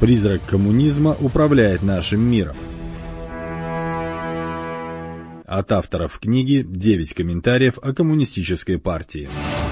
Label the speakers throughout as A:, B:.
A: Призрак коммунизма управляет нашим миром. От авторов книги 9 комментариев о коммунистической партии.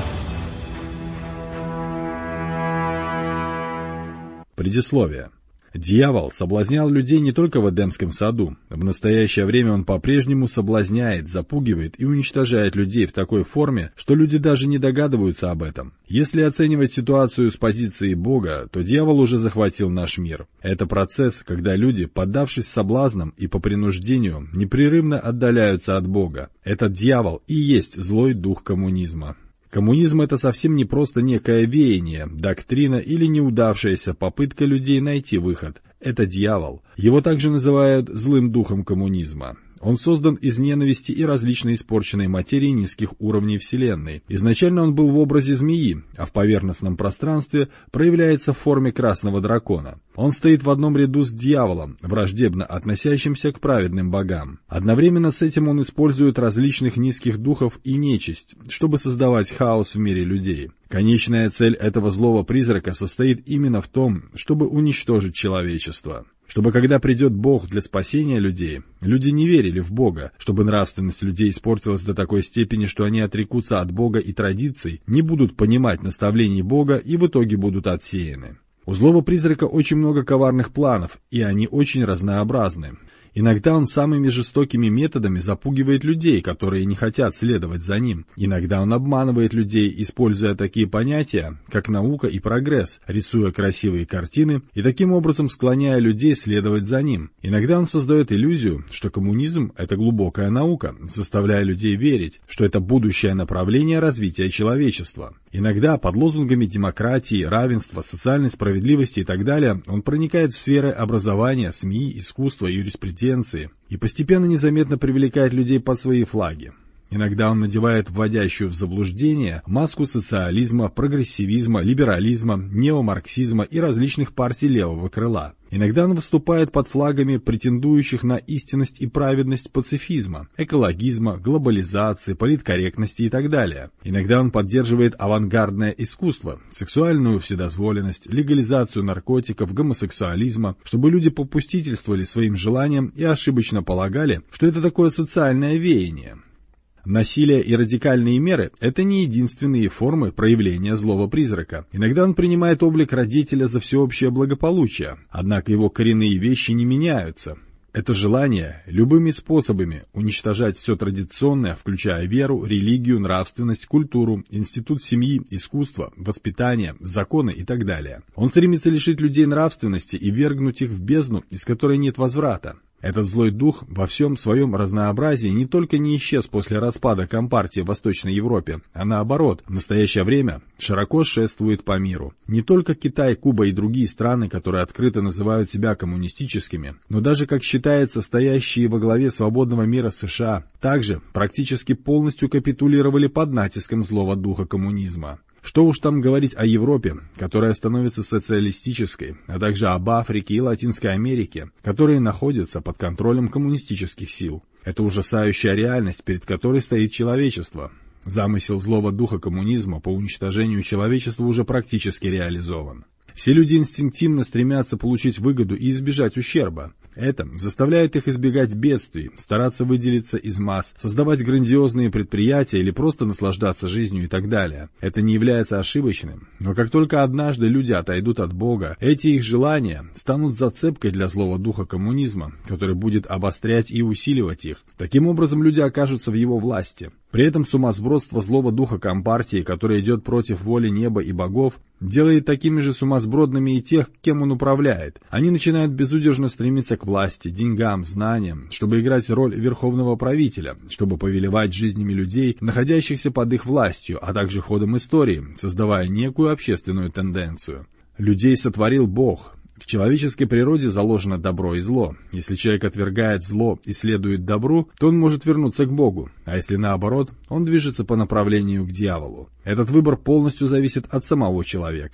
A: Предисловие. Дьявол соблазнял людей не только в Эдемском саду. В настоящее время он по-прежнему соблазняет, запугивает и уничтожает людей в такой форме, что люди даже не догадываются об этом. Если оценивать ситуацию с позиции Бога, то дьявол уже захватил наш мир. Это процесс, когда люди, поддавшись соблазнам и по принуждению, непрерывно отдаляются от Бога. Этот дьявол и есть злой дух коммунизма. Коммунизм — это совсем не просто некое веяние, доктрина или неудавшаяся попытка людей найти выход. Это дьявол. Его также называют злым духом коммунизма. Он создан из ненависти и различной испорченной материи низких уровней Вселенной. Изначально он был в образе змеи, а в поверхностном пространстве проявляется в форме красного дракона. Он стоит в одном ряду с дьяволом, враждебно относящимся к праведным богам. Одновременно с этим он использует различных низких духов и нечисть, чтобы создавать хаос в мире людей. Конечная цель этого злого призрака состоит именно в том, чтобы уничтожить человечество. Чтобы когда придет Бог для спасения людей, люди не верили в Бога, чтобы нравственность людей испортилась до такой степени, что они отрекутся от Бога и традиций, не будут понимать наставлений Бога и в итоге будут отсеяны. У злого призрака очень много коварных планов, и они очень разнообразны. Иногда он самыми жестокими методами запугивает людей, которые не хотят следовать за ним. Иногда он обманывает людей, используя такие понятия, как наука и прогресс, рисуя красивые картины и таким образом склоняя людей следовать за ним. Иногда он создает иллюзию, что коммунизм – это глубокая наука, заставляя людей верить, что это будущее направление развития человечества. Иногда под лозунгами демократии, равенства, социальной справедливости и так далее он проникает в сферы образования, СМИ, искусства, юриспруденции и постепенно незаметно привлекает людей под свои флаги. Иногда он надевает вводящую в заблуждение маску социализма, прогрессивизма, либерализма, неомарксизма и различных партий левого крыла. Иногда он выступает под флагами, претендующих на истинность и праведность пацифизма, экологизма, глобализации, политкорректности и так далее. Иногда он поддерживает авангардное искусство, сексуальную вседозволенность, легализацию наркотиков, гомосексуализма, чтобы люди попустительствовали своим желаниям и ошибочно полагали, что это такое социальное веяние. Насилие и радикальные меры – это не единственные формы проявления злого призрака. Иногда он принимает облик родителя за всеобщее благополучие, однако его коренные вещи не меняются. Это желание любыми способами уничтожать все традиционное, включая веру, религию, нравственность, культуру, институт семьи, искусство, воспитание, законы и так далее. Он стремится лишить людей нравственности и ввергнуть их в бездну, из которой нет возврата. Этот злой дух во всем своем разнообразии не только не исчез после распада Компартии в Восточной Европе, а наоборот, в настоящее время широко шествует по миру. Не только Китай, Куба и другие страны, которые открыто называют себя коммунистическими, но даже, как считается, стоящие во главе свободного мира США, также практически полностью капитулировали под натиском злого духа коммунизма. Что уж там говорить о Европе, которая становится социалистической, а также об Африке и Латинской Америке, которые находятся под контролем коммунистических сил. Это ужасающая реальность, перед которой стоит человечество. Замысел злого духа коммунизма по уничтожению человечества уже практически реализован. Все люди инстинктивно стремятся получить выгоду и избежать ущерба. Это заставляет их избегать бедствий, стараться выделиться из масс, создавать грандиозные предприятия или просто наслаждаться жизнью и так далее. Это не является ошибочным, но как только однажды люди отойдут от Бога, эти их желания станут зацепкой для злого духа коммунизма, который будет обострять и усиливать их. Таким образом, люди окажутся в его власти. При этом сумасбродство злого духа Компартии, которое идет против воли неба и богов, делает такими же сумасбродными и тех, кем он управляет. Они начинают безудержно стремиться к власти, деньгам, знаниям, чтобы играть роль верховного правителя, чтобы повелевать жизнями людей, находящихся под их властью, а также ходом истории, создавая некую общественную тенденцию. Людей сотворил Бог. В человеческой природе заложено добро и зло. Если человек отвергает зло и следует добру, то он может вернуться к Богу, а если наоборот, он движется по направлению к дьяволу. Этот выбор полностью зависит от самого человека.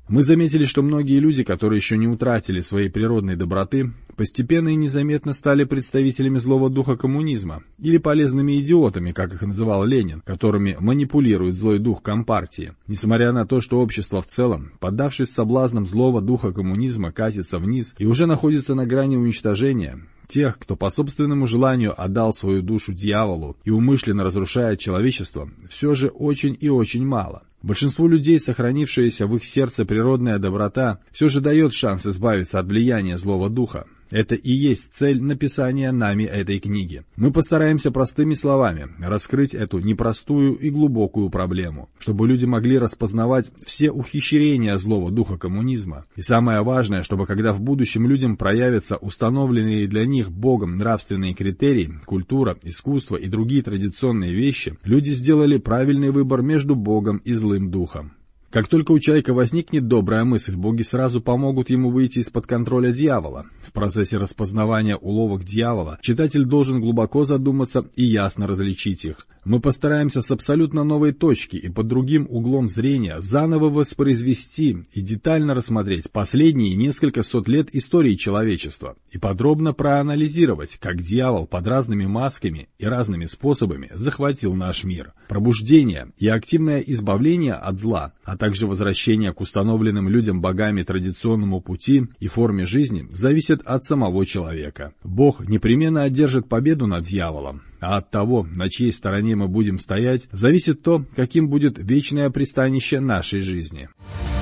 A: Мы заметили, что многие люди, которые еще не утратили своей природной доброты, постепенно и незаметно стали представителями злого духа коммунизма, или полезными идиотами, как их называл Ленин, которыми манипулирует злой дух Компартии. Несмотря на то, что общество в целом, поддавшись соблазнам злого духа коммунизма, катится вниз и уже находится на грани уничтожения, тех, кто по собственному желанию отдал свою душу дьяволу и умышленно разрушает человечество, все же очень и очень мало. Большинству людей, сохранившаяся в их сердце природная доброта, все же дает шанс избавиться от влияния злого духа. Это и есть цель написания нами этой книги. Мы постараемся простыми словами раскрыть эту непростую и глубокую проблему, чтобы люди могли распознавать все ухищрения злого духа коммунизма. И самое важное, чтобы когда в будущем людям проявятся установленные для них Богом нравственные критерии, культура, искусство и другие традиционные вещи, люди сделали правильный выбор между Богом и злым духом. Как только у человека возникнет добрая мысль, боги сразу помогут ему выйти из-под контроля дьявола. В процессе распознавания уловок дьявола читатель должен глубоко задуматься и ясно различить их. Мы постараемся с абсолютно новой точки и под другим углом зрения заново воспроизвести и детально рассмотреть последние несколько сот лет истории человечества и подробно проанализировать, как дьявол под разными масками и разными способами захватил наш мир. Пробуждение и активное избавление от зла, а также возвращение к установленным людям богами традиционному пути и форме жизни зависит от самого человека. Бог непременно одержит победу над дьяволом, а от того, на чьей стороне мы будем стоять, зависит то, каким будет вечное пристанище нашей жизни.